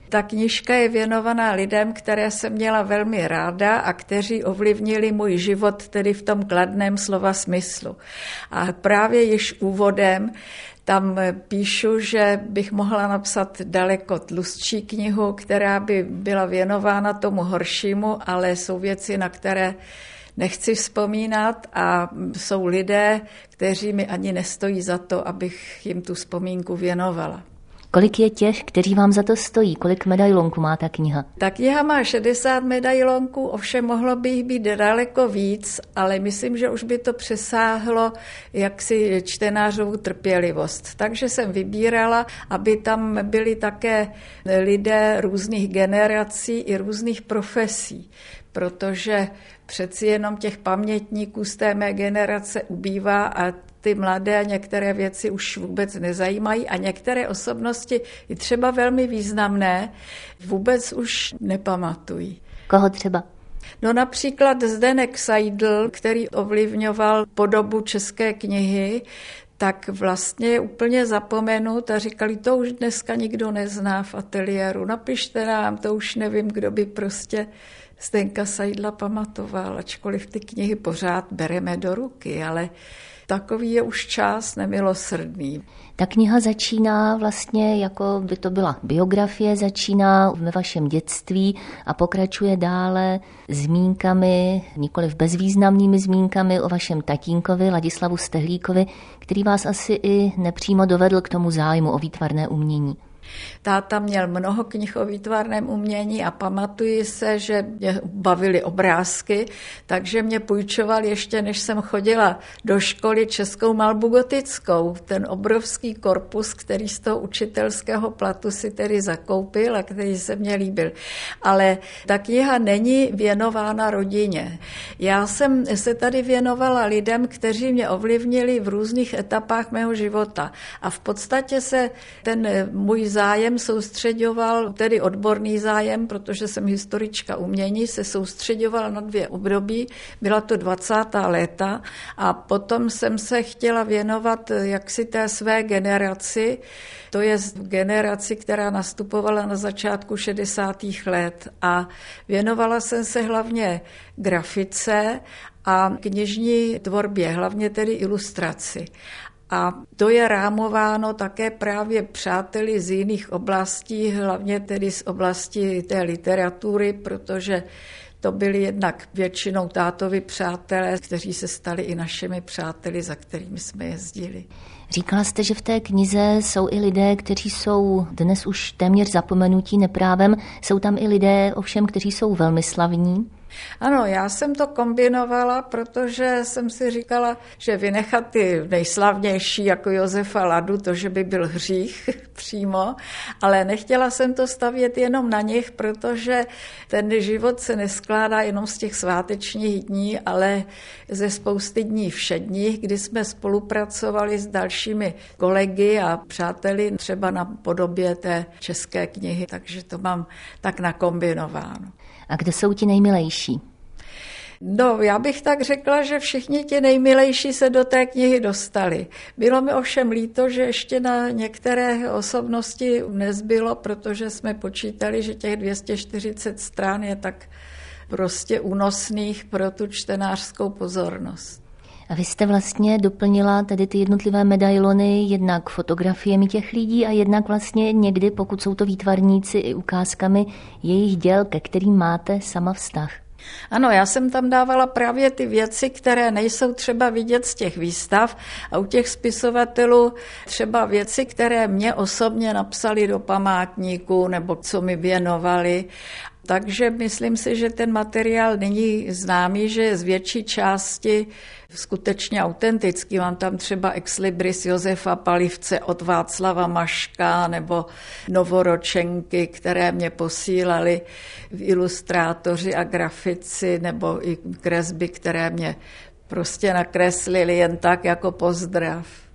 Ta knížka je věnovaná lidem, které jsem měla velmi ráda a kteří ovlivnili můj život tedy v tom kladném slova smyslu. A právě již úvodem tam píšu, že bych mohla napsat daleko tlustší knihu, která by byla věnována tomu horšímu, ale jsou věci, na které nechci vzpomínat a jsou lidé, kteří mi ani nestojí za to, abych jim tu vzpomínku věnovala. Kolik je těch, kteří vám za to stojí? Kolik medailonků má ta kniha? Ta kniha má 60 medailonků, ovšem mohlo by jich být daleko víc, ale myslím, že už by to přesáhlo jaksi čtenářovu trpělivost. Takže jsem vybírala, aby tam byli také lidé různých generací i různých profesí, protože přeci jenom těch pamětníků z té mé generace ubývá a ty mladé některé věci už vůbec nezajímají a některé osobnosti, i třeba velmi významné, vůbec už nepamatují. Koho třeba? No například Zdeněk Seidl, který ovlivňoval podobu české knihy, tak vlastně je úplně zapomenut a říkali, to už dneska nikdo nezná v ateliéru, napište nám, to už nevím, kdo by prostě Zdenka Seidla pamatoval, ačkoliv ty knihy pořád bereme do ruky, ale takový je už čas nemilosrdný. Ta kniha začíná vlastně, jako by to byla biografie, začíná ve vašem dětství a pokračuje dále zmínkami, nikoliv bezvýznamnými zmínkami o vašem tatínkovi Ladislavu Stehlíkovi, který vás asi i nepřímo dovedl k tomu zájmu o výtvarné umění. Táta měl mnoho knih o výtvarném umění a pamatuji se, že mě bavily obrázky, takže mě půjčoval ještě, než jsem chodila do školy, českou malbu gotickou. Ten obrovský korpus, který z toho učitelského platu si tedy zakoupil a který se mně líbil. Ale ta kniha není věnována rodině. Já jsem se tady věnovala lidem, kteří mě ovlivnili v různých etapách mého života. A v podstatě se ten můj zájem soustředoval, tedy odborný zájem, protože jsem historička umění, se soustředoval na 2 období. Byla to 20. léta a potom jsem se chtěla věnovat jaksi té své generaci, to je generaci, která nastupovala na začátku 60. let a věnovala jsem se hlavně grafice a knižní tvorbě, hlavně tedy ilustraci. A to je rámováno také právě přáteli z jiných oblastí, hlavně tedy z oblasti té literatury, protože to byli jednak většinou tátovi přátelé, kteří se stali i našimi přáteli, za kterými jsme jezdili. Říkala jste, že v té knize jsou i lidé, kteří jsou dnes už téměř zapomenutí neprávem. Jsou tam i lidé, ovšem, kteří jsou velmi slavní. Ano, já jsem to kombinovala, protože jsem si říkala, že vynechat ty nejslavnější jako Josefa Ladu, to, že by byl hřích přímo, ale nechtěla jsem to stavět jenom na nich, protože ten život se neskládá jenom z těch svátečních dní, ale ze spousty dní všedních, kdy jsme spolupracovali s dalšími kolegy a přáteli třeba na podobě té české knihy, takže to mám tak nakombinováno. A kdo jsou ti nejmilejší? No, já bych tak řekla, že všichni ti nejmilejší se do té knihy dostali. Bylo mi ovšem líto, že ještě na některé osobnosti nezbylo, protože jsme počítali, že těch 240 stran je tak prostě únosných pro tu čtenářskou pozornost. A vy jste vlastně doplnila tedy ty jednotlivé medailony jednak fotografiemi těch lidí a jednak vlastně někdy, pokud jsou to výtvarníci, i ukázkami jejich děl, ke kterým máte sama vztah. Ano, já jsem tam dávala právě ty věci, které nejsou třeba vidět z těch výstav a u těch spisovatelů třeba věci, které mě osobně napsali do památníku nebo co mi věnovali. Takže myslím si, že ten materiál není známý, že je z větší části skutečně autentický. Mám tam třeba ex libris Josefa Palivce od Václava Maška nebo novoročenky, které mě posílali ilustrátoři a grafici nebo i kresby, které mě prostě nakreslili jen tak jako pozdrav.